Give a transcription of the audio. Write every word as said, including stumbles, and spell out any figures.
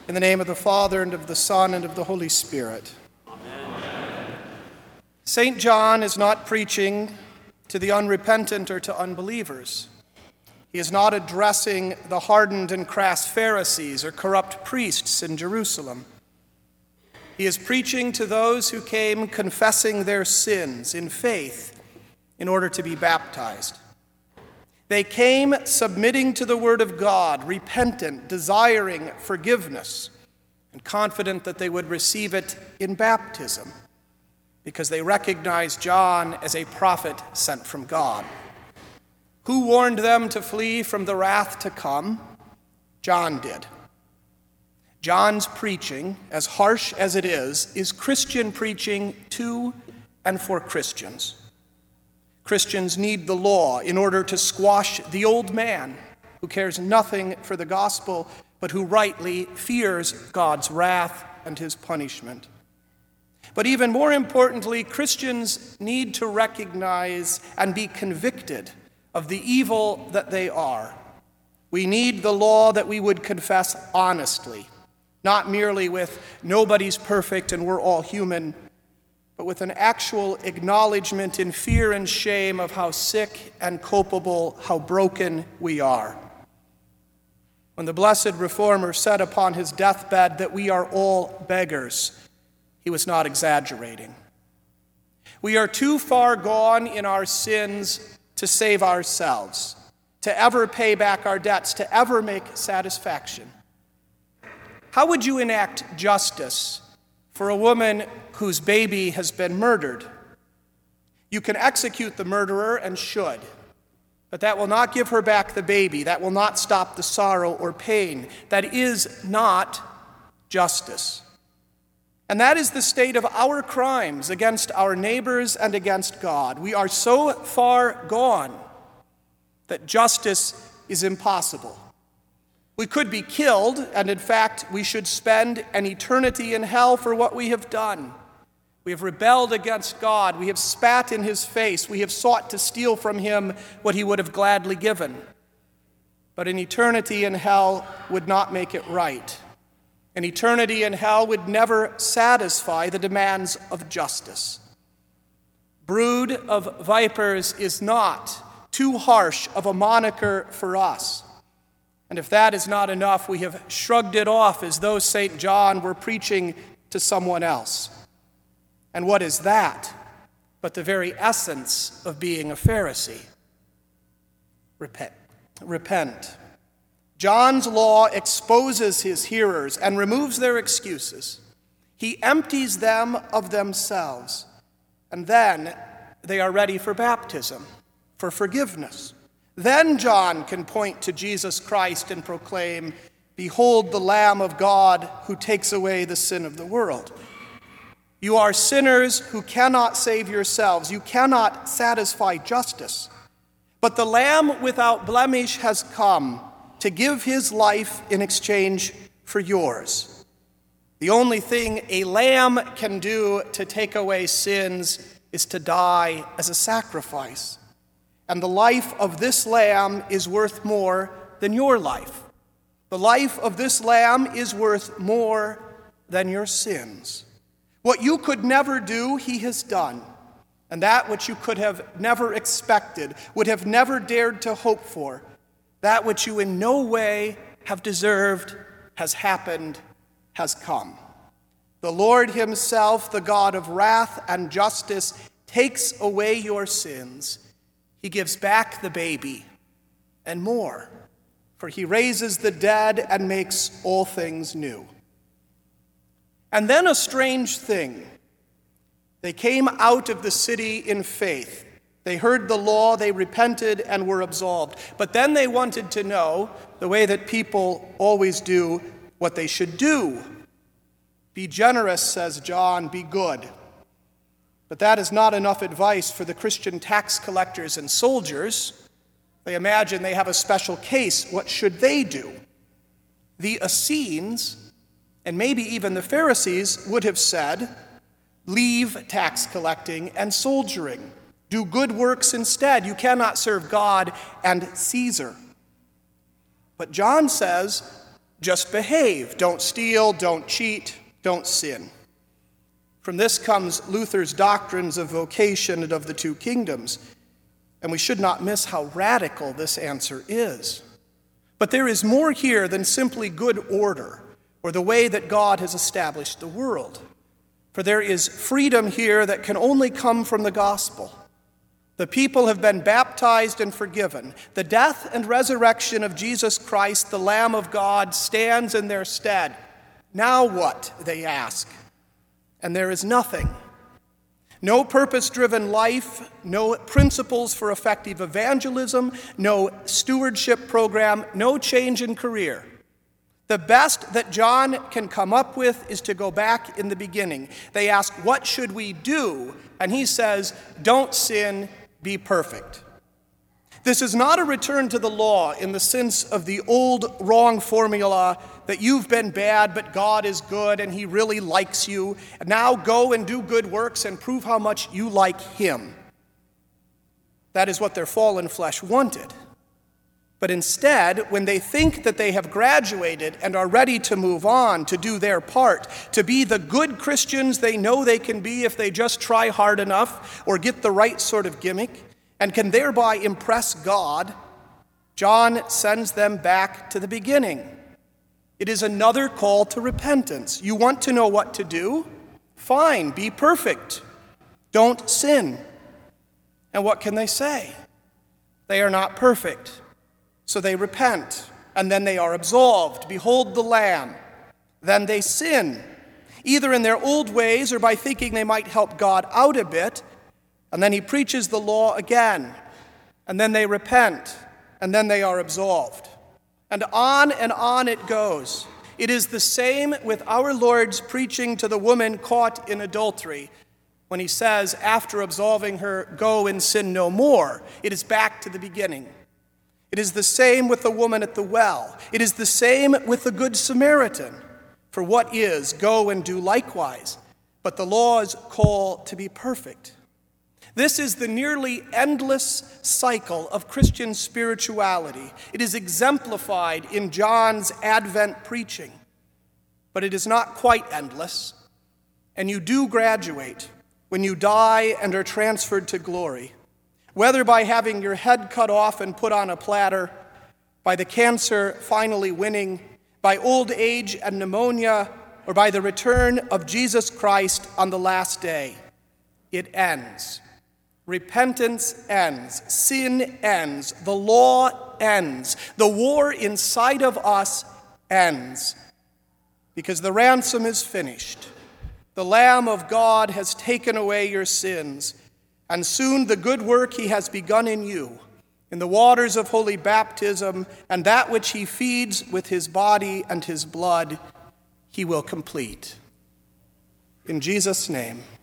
In the name of the Father, and of the Son, and of the Holy Spirit. Amen. Saint John is not preaching to the unrepentant or to unbelievers. He is not addressing the hardened and crass Pharisees or corrupt priests in Jerusalem. He is preaching to those who came confessing their sins in faith in order to be baptized. They came submitting to the word of God, repentant, desiring forgiveness, and confident that they would receive it in baptism, because they recognized John as a prophet sent from God. Who warned them to flee from the wrath to come? John did. John's preaching, as harsh as it is, is Christian preaching to and for Christians. Christians need the law in order to squash the old man who cares nothing for the gospel, but who rightly fears God's wrath and his punishment. But even more importantly, Christians need to recognize and be convicted of the evil that they are. We need the law that we would confess honestly, not merely with nobody's perfect and we're all human, but with an actual acknowledgement in fear and shame of how sick and culpable, how broken we are. When the Blessed Reformer said upon his deathbed that we are all beggars, he was not exaggerating. We are too far gone in our sins to save ourselves, to ever pay back our debts, to ever make satisfaction. How would you enact justice for a woman whose baby has been murdered? You can execute the murderer and should, but that will not give her back the baby. That will not stop the sorrow or pain. That is not justice. And that is the state of our crimes against our neighbors and against God. We are so far gone that justice is impossible. We could be killed, and in fact, we should spend an eternity in hell for what we have done. We have rebelled against God. We have spat in his face. We have sought to steal from him what he would have gladly given. But an eternity in hell would not make it right. An eternity in hell would never satisfy the demands of justice. Brood of vipers is not too harsh of a moniker for us. And if that is not enough, we have shrugged it off as though Saint John were preaching to someone else. And what is that but the very essence of being a Pharisee? Repent. Repent. John's law exposes his hearers and removes their excuses. He empties them of themselves, and then they are ready for baptism, for forgiveness. Then John can point to Jesus Christ and proclaim, "Behold the Lamb of God who takes away the sin of the world." You are sinners who cannot save yourselves. You cannot satisfy justice. But the Lamb without blemish has come to give his life in exchange for yours. The only thing a lamb can do to take away sins is to die as a sacrifice. And the life of this lamb is worth more than your life. The life of this lamb is worth more than your sins. What you could never do, he has done. And that which you could have never expected, would have never dared to hope for, that which you in no way have deserved, has happened, has come. The Lord himself, the God of wrath and justice, takes away your sins. He gives back the baby, and more, for he raises the dead and makes all things new. And then a strange thing. They came out of the city in faith. They heard the law, they repented, and were absolved. But then they wanted to know, the way that people always do, what they should do. Be generous, says John, be good. But that is not enough advice for the Christian tax collectors and soldiers. They imagine they have a special case. What should they do? The Essenes, and maybe even the Pharisees, would have said, leave tax collecting and soldiering. Do good works instead. You cannot serve God and Caesar. But John says, Just behave. Don't steal, don't cheat, don't sin. From this comes Luther's doctrines of vocation and of the two kingdoms, and we should not miss how radical this answer is. But there is more here than simply good order or the way that God has established the world. For there is freedom here that can only come from the gospel. The people have been baptized and forgiven. The death and resurrection of Jesus Christ, the Lamb of God, stands in their stead. Now what, they ask? And there is nothing. No purpose-driven life, no principles for effective evangelism, no stewardship program, no change in career. The best that John can come up with is to go back in the beginning. They ask, what should we do? And he says, don't sin, be perfect. This is not a return to the law in the sense of the old wrong formula that you've been bad, but God is good and he really likes you. And now go and do good works and prove how much you like him. That is what their fallen flesh wanted. But instead, when they think that they have graduated and are ready to move on, to do their part, to be the good Christians they know they can be if they just try hard enough or get the right sort of gimmick, and can thereby impress God, John sends them back to the beginning. It is another call to repentance. You want to know what to do? Fine, be perfect. Don't sin. And what can they say? They are not perfect. So they repent, and then they are absolved. Behold the Lamb. Then they sin, either in their old ways or by thinking they might help God out a bit, and then he preaches the law again, and then they repent, and then they are absolved. And on and on it goes. It is the same with our Lord's preaching to the woman caught in adultery, when he says, after absolving her, go and sin no more. It is back to the beginning. It is the same with the woman at the well. It is the same with the Good Samaritan. For what is, go and do likewise. But the law's call to be perfect. This is the nearly endless cycle of Christian spirituality. It is exemplified in John's Advent preaching. But it is not quite endless. And you do graduate when you die and are transferred to glory. Whether by having your head cut off and put on a platter, by the cancer finally winning, by old age and pneumonia, or by the return of Jesus Christ on the last day, it ends. Repentance ends. Sin ends. The law ends. The war inside of us ends. Because the ransom is finished. The Lamb of God has taken away your sins. And soon the good work he has begun in you, in the waters of holy baptism, and that which he feeds with his body and his blood, he will complete. In Jesus' name.